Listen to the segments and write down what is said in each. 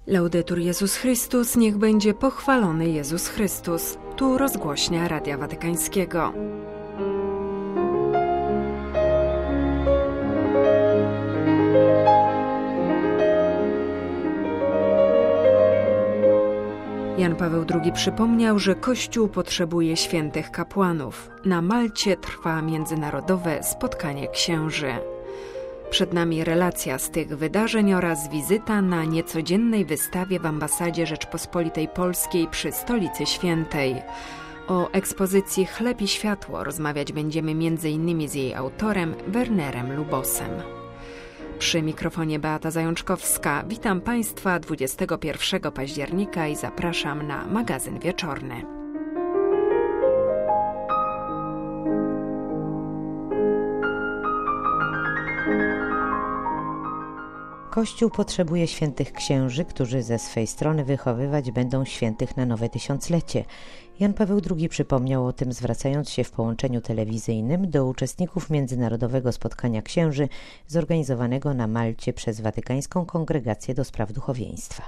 Laudetur Jezus Chrystus, niech będzie pochwalony Jezus Chrystus. Tu rozgłośnia Radia Watykańskiego. Jan Paweł II przypomniał, że Kościół potrzebuje świętych kapłanów. Na Malcie trwa międzynarodowe spotkanie księży. Przed nami relacja z tych wydarzeń oraz wizyta na niecodziennej wystawie w Ambasadzie Rzeczpospolitej Polskiej przy Stolicy Świętej. O ekspozycji Chleb i Światło rozmawiać będziemy m.in. z jej autorem Wernerem Lubosem. Przy mikrofonie Beata Zajączkowska. Witam Państwa 21 października i zapraszam na magazyn wieczorny. Kościół potrzebuje świętych księży, którzy ze swej strony wychowywać będą świętych na nowe tysiąclecie. Jan Paweł II przypomniał o tym, zwracając się w połączeniu telewizyjnym do uczestników międzynarodowego spotkania księży zorganizowanego na Malcie przez Watykańską Kongregację do Spraw Duchowieństwa.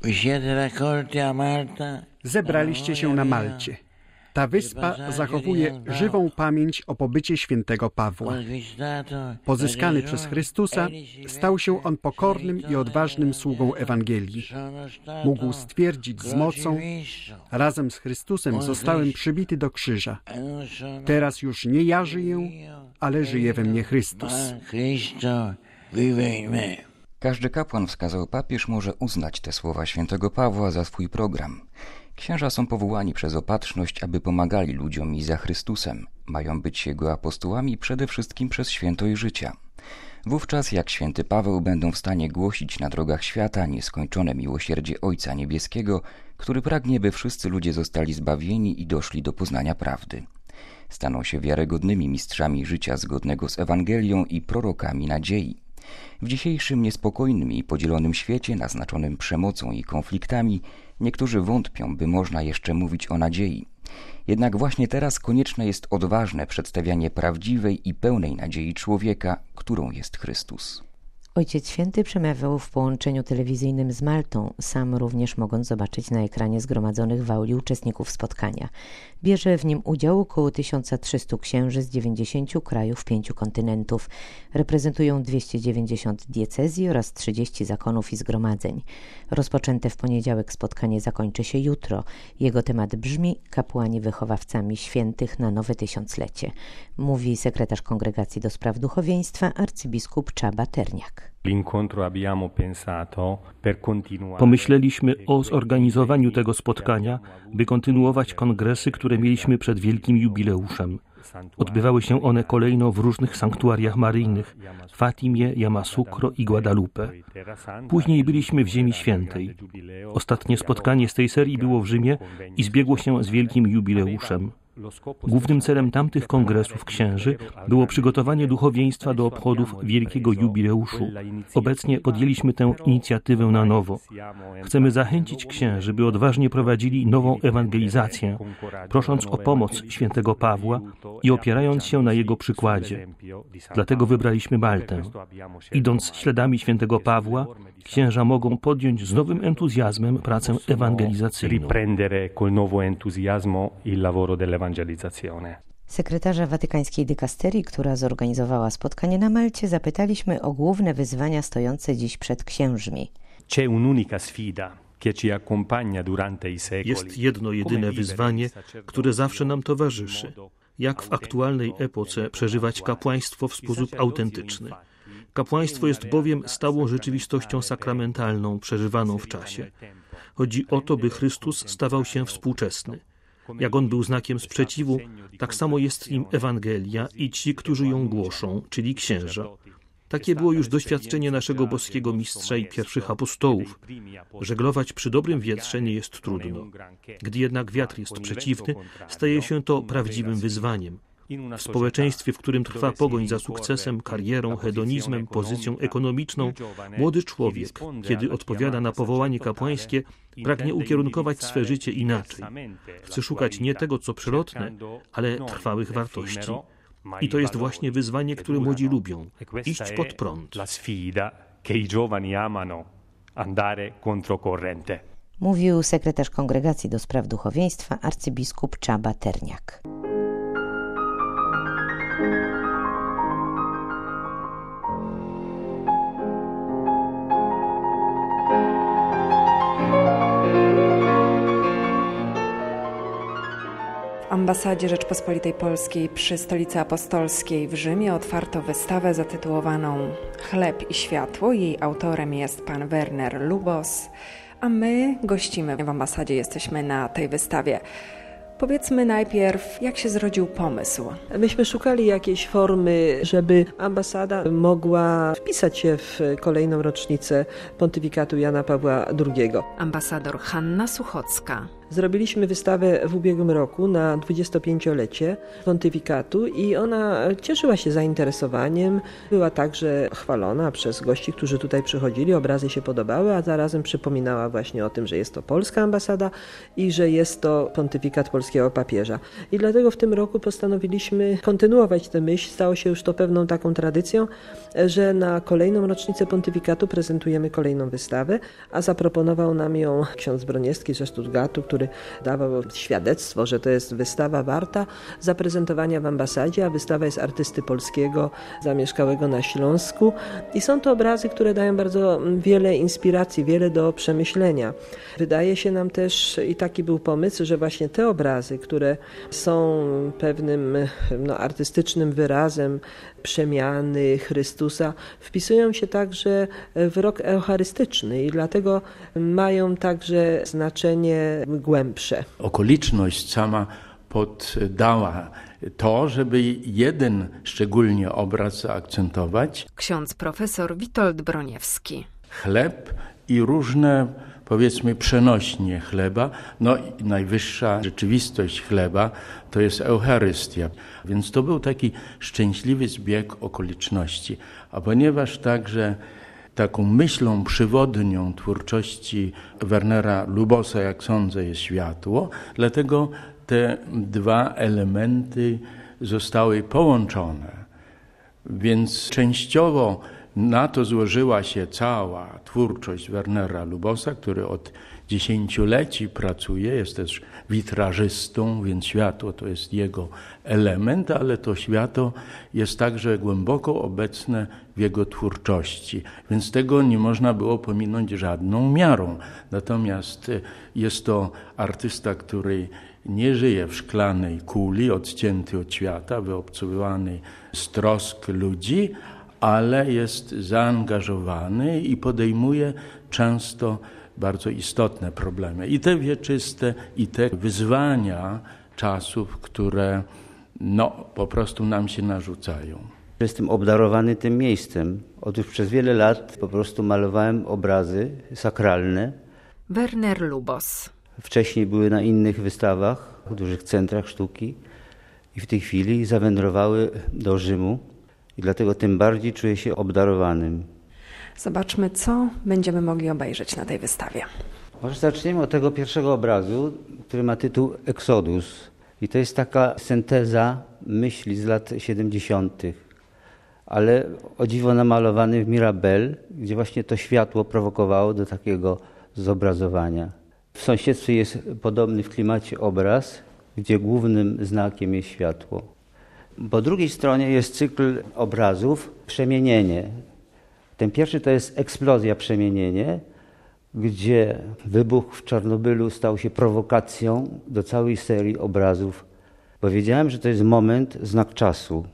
Zebraliście się na Malcie. Ta wyspa zachowuje żywą pamięć o pobycie świętego Pawła. Pozyskany przez Chrystusa, stał się on pokornym i odważnym sługą Ewangelii. Mógł stwierdzić z mocą: razem z Chrystusem zostałem przybity do krzyża. Teraz już nie ja żyję, ale żyje we mnie Chrystus. Każdy kapłan, wskazał papież, może uznać te słowa świętego Pawła za swój program. Księża są powołani przez opatrzność, aby pomagali ludziom i za Chrystusem. Mają być Jego apostołami przede wszystkim przez świętość życia. Wówczas, jak święty Paweł, będą w stanie głosić na drogach świata nieskończone miłosierdzie Ojca Niebieskiego, który pragnie, by wszyscy ludzie zostali zbawieni i doszli do poznania prawdy. Staną się wiarygodnymi mistrzami życia zgodnego z Ewangelią i prorokami nadziei. W dzisiejszym niespokojnym i podzielonym świecie, naznaczonym przemocą i konfliktami, niektórzy wątpią, by można jeszcze mówić o nadziei. Jednak właśnie teraz konieczne jest odważne przedstawianie prawdziwej i pełnej nadziei człowieka, którą jest Chrystus. Ojciec Święty przemawiał w połączeniu telewizyjnym z Maltą, sam również mogąc zobaczyć na ekranie zgromadzonych w auli uczestników spotkania. Bierze w nim udział około 1300 księży z 90 krajów, 5 kontynentów. Reprezentują 290 diecezji oraz 30 zakonów i zgromadzeń. Rozpoczęte w poniedziałek spotkanie zakończy się jutro. Jego temat brzmi: kapłani wychowawcami świętych na nowe tysiąclecie. Mówi sekretarz Kongregacji do Spraw Duchowieństwa arcybiskup Csaba Terniak. Pomyśleliśmy o zorganizowaniu tego spotkania, by kontynuować kongresy, które mieliśmy przed wielkim jubileuszem. Odbywały się one kolejno w różnych sanktuariach maryjnych: Fatimie, Yamoussoukro i Guadalupe. Później byliśmy w Ziemi Świętej. Ostatnie spotkanie z tej serii było w Rzymie i zbiegło się z wielkim jubileuszem. Głównym celem tamtych kongresów księży było przygotowanie duchowieństwa do obchodów wielkiego jubileuszu. Obecnie podjęliśmy tę inicjatywę na nowo. Chcemy zachęcić księży, by odważnie prowadzili nową ewangelizację, prosząc o pomoc świętego Pawła i opierając się na jego przykładzie. Dlatego wybraliśmy Maltę. Idąc śladami świętego Pawła, księża mogą podjąć z nowym entuzjazmem pracę ewangelizacyjną. Sekretarza Watykańskiej Dykasterii, która zorganizowała spotkanie na Malcie, zapytaliśmy o główne wyzwania stojące dziś przed księżmi. Jest jedno jedyne wyzwanie, które zawsze nam towarzyszy. Jak w aktualnej epoce przeżywać kapłaństwo w sposób autentyczny? Kapłaństwo jest bowiem stałą rzeczywistością sakramentalną, przeżywaną w czasie. Chodzi o to, by Chrystus stawał się współczesny. Jak On był znakiem sprzeciwu, tak samo jest nim Ewangelia i ci, którzy ją głoszą, czyli księża. Takie było już doświadczenie naszego boskiego mistrza i pierwszych apostołów. Żeglować przy dobrym wietrze nie jest trudno. Gdy jednak wiatr jest przeciwny, staje się to prawdziwym wyzwaniem. W społeczeństwie, w którym trwa pogoń za sukcesem, karierą, hedonizmem, pozycją ekonomiczną, młody człowiek, kiedy odpowiada na powołanie kapłańskie, pragnie ukierunkować swe życie inaczej. Chce szukać nie tego, co przelotne, ale trwałych wartości. I to jest właśnie wyzwanie, które młodzi lubią. Iść pod prąd. andare controcorrente. Mówił sekretarz Kongregacji do Spraw Duchowieństwa arcybiskup Csaba Terniak. W ambasadzie Rzeczpospolitej Polskiej przy Stolicy Apostolskiej w Rzymie otwarto wystawę zatytułowaną Chleb i światło. Jej autorem jest pan Werner Lubos, a my gościmy w ambasadzie, jesteśmy na tej wystawie. Powiedzmy najpierw, jak się zrodził pomysł. Myśmy szukali jakiejś formy, żeby ambasada mogła wpisać się w kolejną rocznicę pontyfikatu Jana Pawła II. Ambasador Hanna Suchocka. Zrobiliśmy wystawę w ubiegłym roku na 25-lecie pontyfikatu i ona cieszyła się zainteresowaniem. Była także chwalona przez gości, którzy tutaj przychodzili. Obrazy się podobały, a zarazem przypominała właśnie o tym, że jest to polska ambasada i że jest to pontyfikat polskiego papieża. I dlatego w tym roku postanowiliśmy kontynuować tę myśl. Stało się już to pewną taką tradycją, że na kolejną rocznicę pontyfikatu prezentujemy kolejną wystawę, a zaproponował nam ją ksiądz Broniewski ze Stuttgartu, który dawał świadectwo, że to jest wystawa warta zaprezentowania w ambasadzie, a wystawa jest artysty polskiego zamieszkałego na Śląsku i są to obrazy, które dają bardzo wiele inspiracji, wiele do przemyślenia. Wydaje się nam też, i taki był pomysł, że właśnie te obrazy, które są pewnym artystycznym wyrazem przemiany Chrystusa, wpisują się także w rok eucharystyczny i dlatego mają także znaczenie głębsze. Okoliczność sama poddała to, żeby jeden szczególnie obraz zaakcentować. Ksiądz profesor Witold Broniewski. Chleb i różne, powiedzmy, przenośnie chleba. No i najwyższa rzeczywistość chleba to jest Eucharystia. Więc to był taki szczęśliwy zbieg okoliczności. A ponieważ także taką myślą przewodnią twórczości Wernera Lubosa, jak sądzę, jest światło, dlatego te dwa elementy zostały połączone. Więc częściowo na to złożyła się cała twórczość Wernera Lubosa, który od 10-leci pracuje, jest też witrażystą, więc światło to jest jego element, ale to światło jest także głęboko obecne w jego twórczości, więc tego nie można było pominąć żadną miarą. Natomiast jest to artysta, który nie żyje w szklanej kuli, odcięty od świata, wyobcowany z trosk ludzi, ale jest zaangażowany i podejmuje często bardzo istotne problemy. I te wieczyste, i te wyzwania czasów, które po prostu nam się narzucają. Jestem obdarowany tym miejscem. Otóż przez wiele lat po prostu malowałem obrazy sakralne. Werner Lubos. Wcześniej były na innych wystawach, w dużych centrach sztuki i w tej chwili zawędrowały do Rzymu i dlatego tym bardziej czuję się obdarowanym. Zobaczmy, co będziemy mogli obejrzeć na tej wystawie. Może zaczniemy od tego pierwszego obrazu, który ma tytuł Exodus. I to jest taka synteza myśli z lat 70., ale o dziwo namalowany w Mirabel, gdzie właśnie to światło prowokowało do takiego zobrazowania. W sąsiedztwie jest podobny w klimacie obraz, gdzie głównym znakiem jest światło. Po drugiej stronie jest cykl obrazów Przemienienie. Ten pierwszy to jest Eksplozja, przemienienie, gdzie wybuch w Czarnobylu stał się prowokacją do całej serii obrazów. Powiedziałem, że to jest moment, znak czasu.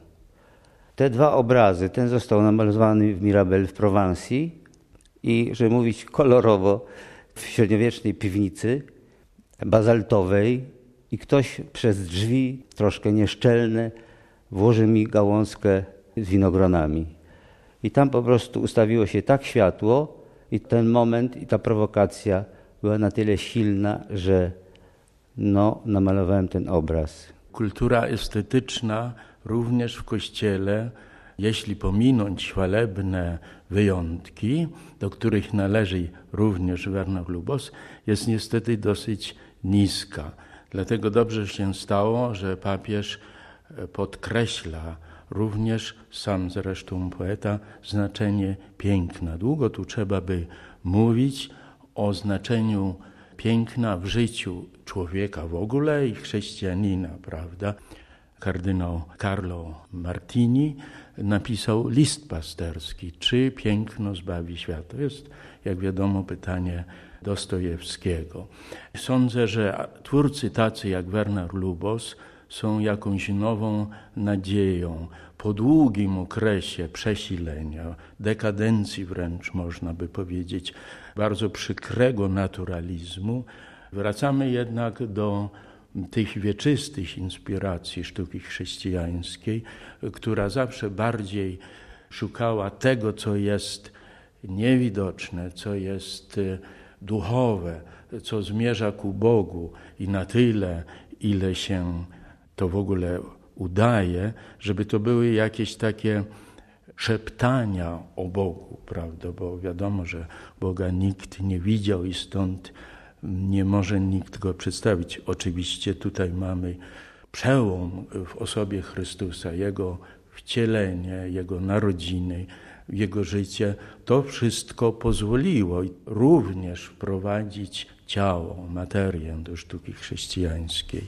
Te dwa obrazy, ten został namalowany w Mirabel w Prowansji i, żeby mówić kolorowo, w średniowiecznej piwnicy bazaltowej i ktoś przez drzwi, troszkę nieszczelne, włożył mi gałązkę z winogronami. I tam po prostu ustawiło się tak światło i ten moment i ta prowokacja była na tyle silna, że namalowałem ten obraz. Kultura estetyczna również w Kościele, jeśli pominąć chwalebne wyjątki, do których należy również Werner Lubos, jest niestety dosyć niska. Dlatego dobrze się stało, że papież podkreśla również, sam zresztą poeta, znaczenie piękna. Długo tu trzeba by mówić o znaczeniu piękna w życiu człowieka w ogóle i chrześcijanina, prawda? Kardynał Carlo Martini napisał list pasterski, czy piękno zbawi świat. To jest, jak wiadomo, pytanie Dostojewskiego. Sądzę, że twórcy tacy jak Werner Lubos są jakąś nową nadzieją po długim okresie przesilenia, dekadencji wręcz można by powiedzieć, bardzo przykrego naturalizmu. Wracamy jednak do tych wieczystych inspiracji sztuki chrześcijańskiej, która zawsze bardziej szukała tego, co jest niewidoczne, co jest duchowe, co zmierza ku Bogu i na tyle, ile się to w ogóle udaje, żeby to były jakieś takie szeptania o Bogu, prawda? Bo wiadomo, że Boga nikt nie widział i stąd nie może nikt go przedstawić. Oczywiście tutaj mamy przełom w osobie Chrystusa, Jego wcielenie, Jego narodziny, Jego życie. To wszystko pozwoliło również wprowadzić ciało, materię do sztuki chrześcijańskiej.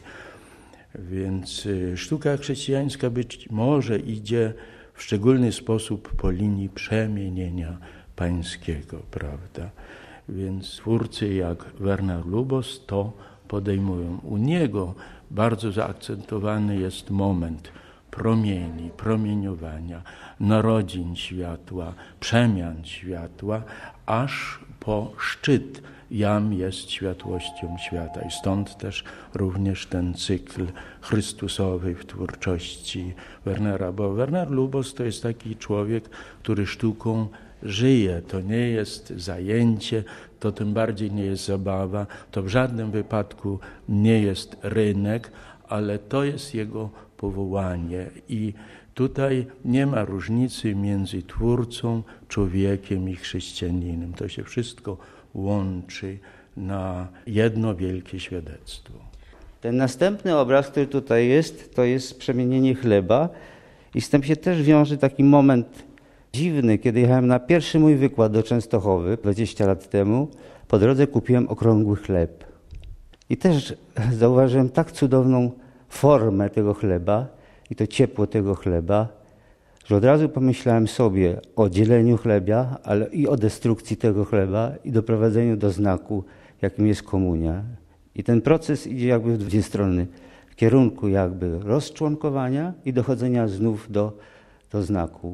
Więc sztuka chrześcijańska być może idzie w szczególny sposób po linii przemienienia pańskiego, prawda? Więc twórcy jak Werner Lubos to podejmują. U niego bardzo zaakcentowany jest moment promieni, promieniowania, narodzin światła, przemian światła, aż po szczyt jam jest światłością świata. I stąd też również ten cykl chrystusowy w twórczości Wernera, bo Werner Lubos to jest taki człowiek, który sztuką żyje. To nie jest zajęcie, to tym bardziej nie jest zabawa, to w żadnym wypadku nie jest rynek, ale to jest jego powołanie i tutaj nie ma różnicy między twórcą, człowiekiem i chrześcijaninem. To się wszystko łączy na jedno wielkie świadectwo. Ten następny obraz, który tutaj jest, to jest przemienienie chleba i z tym się też wiąże taki moment dziwny, kiedy jechałem na pierwszy mój wykład do Częstochowy 20 lat temu. Po drodze kupiłem okrągły chleb i też zauważyłem tak cudowną formę tego chleba i to ciepło tego chleba, że od razu pomyślałem sobie o dzieleniu chleba, ale i o destrukcji tego chleba i doprowadzeniu do znaku, jakim jest komunia. I ten proces idzie jakby w dwie strony, w kierunku jakby rozczłonkowania i dochodzenia znów do znaku.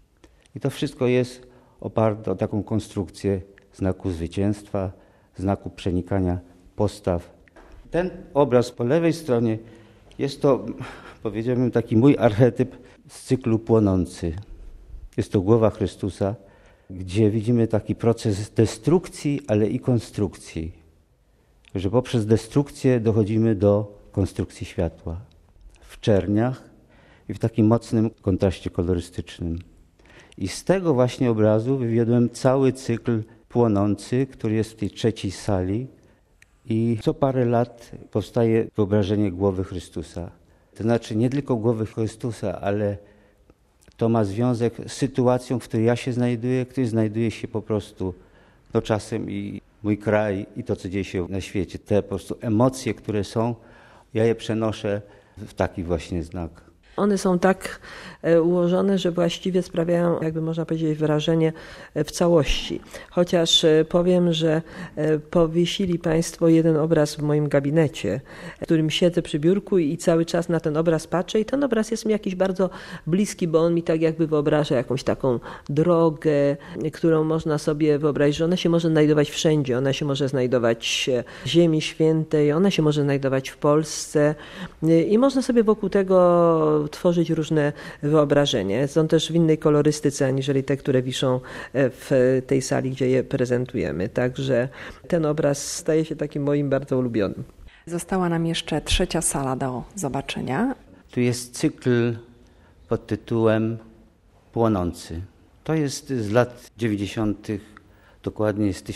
I to wszystko jest oparte o taką konstrukcję znaku zwycięstwa, znaku przenikania postaw. Ten obraz po lewej stronie jest to, powiedziałbym, taki mój archetyp z cyklu Płonący. Jest to głowa Chrystusa, gdzie widzimy taki proces destrukcji, ale i konstrukcji. Że poprzez destrukcję dochodzimy do konstrukcji światła. W czerniach i w takim mocnym kontraście kolorystycznym. I z tego właśnie obrazu wywiodłem cały cykl Płonący, który jest w tej trzeciej sali. I co parę lat powstaje wyobrażenie głowy Chrystusa. To znaczy nie tylko głowy Chrystusa, ale to ma związek z sytuacją, w której ja się znajduję, w której znajduje się po prostu czasem i mój kraj i to, co dzieje się na świecie. Te po prostu emocje, które są, ja je przenoszę w taki właśnie znak. One są tak ułożone, że właściwie sprawiają, jakby można powiedzieć, wrażenie w całości. Chociaż powiem, że powiesili Państwo jeden obraz w moim gabinecie, w którym siedzę przy biurku i cały czas na ten obraz patrzę i ten obraz jest mi jakiś bardzo bliski, bo on mi tak jakby wyobraża jakąś taką drogę, którą można sobie wyobrazić, że ona się może znajdować wszędzie. Ona się może znajdować w Ziemi Świętej, ona się może znajdować w Polsce i można sobie wokół tego tworzyć różne wyobrażenie. Są też w innej kolorystyce, aniżeli te, które wiszą w tej sali, gdzie je prezentujemy. Także ten obraz staje się takim moim bardzo ulubionym. Została nam jeszcze trzecia sala do zobaczenia. Tu jest cykl pod tytułem Płonący. To jest z lat 90., dokładnie z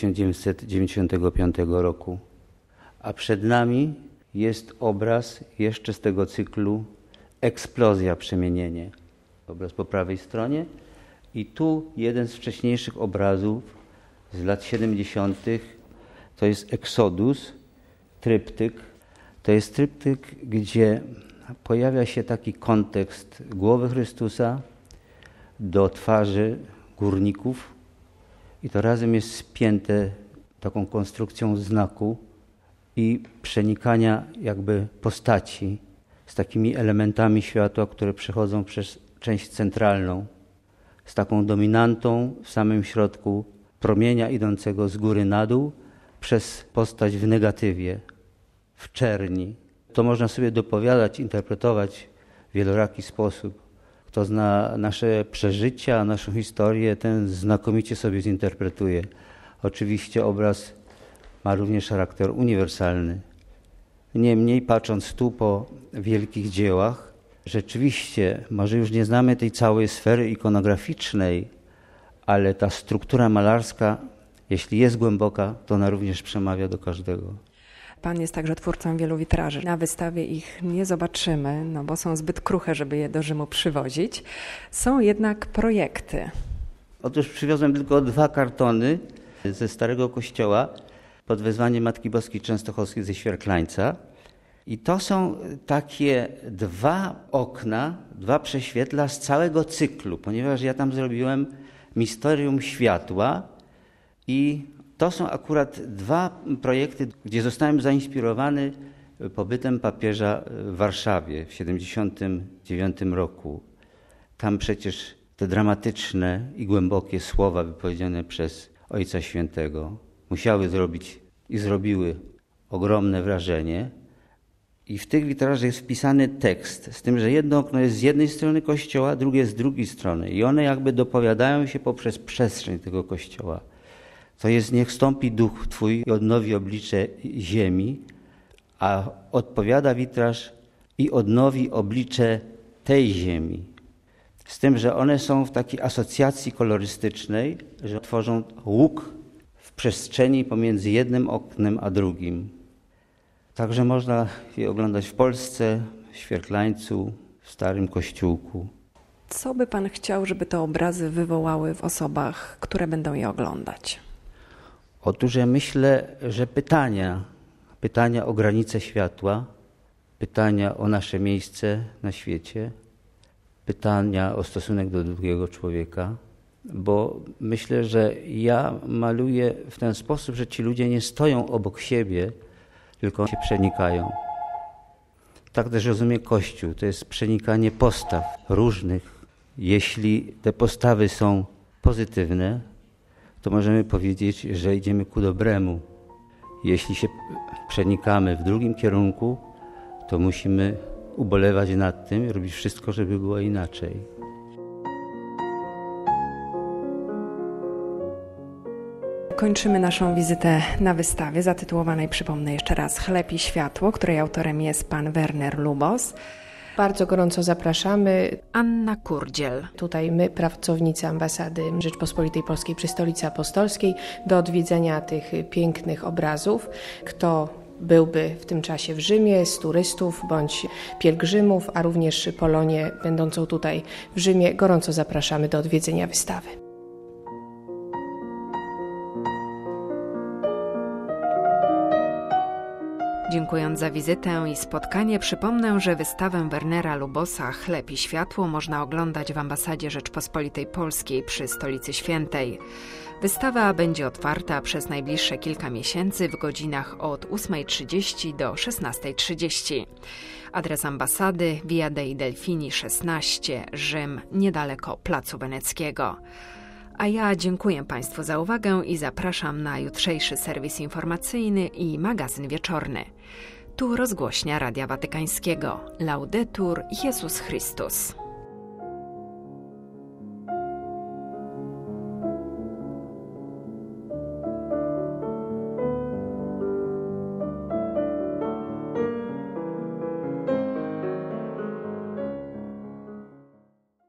1995 roku. A przed nami jest obraz jeszcze z tego cyklu Eksplozja, przemienienie. Obraz po prawej stronie i tu jeden z wcześniejszych obrazów z lat 70. to jest Exodus, tryptyk. To jest tryptyk, gdzie pojawia się taki kontekst głowy Chrystusa do twarzy górników i to razem jest spięte taką konstrukcją znaku i przenikania jakby postaci z takimi elementami światła, które przechodzą przez część centralną, z taką dominantą w samym środku promienia idącego z góry na dół przez postać w negatywie, w czerni. To można sobie dopowiadać, interpretować w wieloraki sposób. Kto zna nasze przeżycia, naszą historię, ten znakomicie sobie zinterpretuje. Oczywiście obraz ma również charakter uniwersalny. Niemniej, patrząc tu po wielkich dziełach, rzeczywiście, może już nie znamy tej całej sfery ikonograficznej, ale ta struktura malarska, jeśli jest głęboka, to ona również przemawia do każdego. Pan jest także twórcą wielu witraży. Na wystawie ich nie zobaczymy, no bo są zbyt kruche, żeby je do Rzymu przywozić. Są jednak projekty. Otóż przywiozłem tylko 2 kartony ze Starego Kościoła pod wezwaniem Matki Boskiej Częstochowskiej ze Świerklańca. I to są takie 2 okna, 2 prześwietla z całego cyklu, ponieważ ja tam zrobiłem Misterium Światła i to są akurat 2 projekty, gdzie zostałem zainspirowany pobytem papieża w Warszawie w 1979 roku. Tam przecież te dramatyczne i głębokie słowa wypowiedziane przez Ojca Świętego musiały zrobić i zrobiły ogromne wrażenie. I w tych witrażach jest wpisany tekst, z tym, że jedno okno jest z jednej strony kościoła, drugie z drugiej strony. I one jakby dopowiadają się poprzez przestrzeń tego kościoła. To jest niech stąpi duch Twój i odnowi oblicze ziemi, a odpowiada witraż i odnowi oblicze tej ziemi. Z tym, że one są w takiej asocjacji kolorystycznej, że tworzą łuk w przestrzeni pomiędzy jednym oknem a drugim. Także można je oglądać w Polsce, w Świerklańcu, w Starym Kościółku. Co by Pan chciał, żeby te obrazy wywołały w osobach, które będą je oglądać? Otóż ja myślę, że pytania o granice światła, pytania o nasze miejsce na świecie, pytania o stosunek do drugiego człowieka, bo myślę, że ja maluję w ten sposób, że ci ludzie nie stoją obok siebie, tylko się przenikają. Tak też rozumie Kościół, to jest przenikanie postaw różnych. Jeśli te postawy są pozytywne, to możemy powiedzieć, że idziemy ku dobremu. Jeśli się przenikamy w drugim kierunku, to musimy ubolewać nad tym i robić wszystko, żeby było inaczej. Kończymy naszą wizytę na wystawie zatytułowanej, przypomnę jeszcze raz, Chleb i światło, której autorem jest pan Werner Lubos. Bardzo gorąco zapraszamy. Anna Kurdziel. Tutaj my, pracownicy Ambasady Rzeczpospolitej Polskiej przy Stolicy Apostolskiej, do odwiedzenia tych pięknych obrazów. Kto byłby w tym czasie w Rzymie, z turystów bądź pielgrzymów, a również Polonię będącą tutaj w Rzymie, gorąco zapraszamy do odwiedzenia wystawy. Dziękując za wizytę i spotkanie, przypomnę, że wystawę Wernera Lubosa Chleb i światło można oglądać w Ambasadzie Rzeczpospolitej Polskiej przy Stolicy Świętej. Wystawa będzie otwarta przez najbliższe kilka miesięcy w godzinach od 8:30 do 16:30. Adres ambasady: Via dei Delfini 16, Rzym, niedaleko Placu Weneckiego. A ja dziękuję Państwu za uwagę i zapraszam na jutrzejszy serwis informacyjny i magazyn wieczorny. Tu rozgłośnia Radia Watykańskiego. Laudetur Jezus Chrystus.